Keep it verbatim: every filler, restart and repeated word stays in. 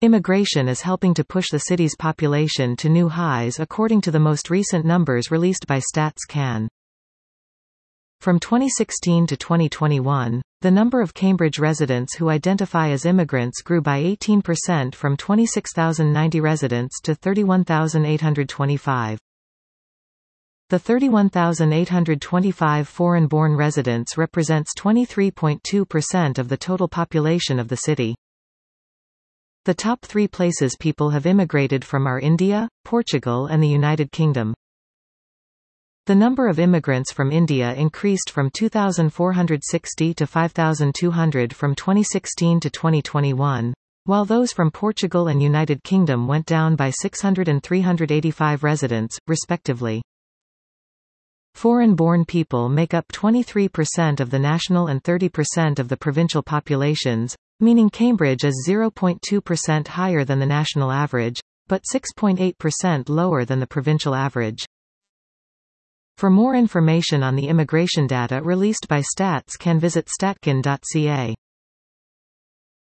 Immigration is helping to push the city's population to new highs according to the most recent numbers released by StatsCan. From twenty sixteen to twenty twenty-one, the number of Cambridge residents who identify as immigrants grew by eighteen percent from twenty-six thousand ninety residents to thirty-one thousand eight hundred twenty-five. The thirty-one thousand eight hundred twenty-five foreign-born residents represents twenty-three point two percent of the total population of the city. The top three places people have immigrated from are India, Portugal and the United Kingdom. The number of immigrants from India increased from two thousand four hundred sixty to five thousand two hundred from twenty sixteen to twenty twenty-one, while those from Portugal and United Kingdom went down by six hundred and three hundred eighty-five residents, respectively. Foreign-born people make up twenty-three percent of the national and thirty percent of the provincial populations, meaning Cambridge is zero point two percent higher than the national average, but six point eight percent lower than the provincial average. For more information on the immigration data released by StatsCan, visit statcan dot c a.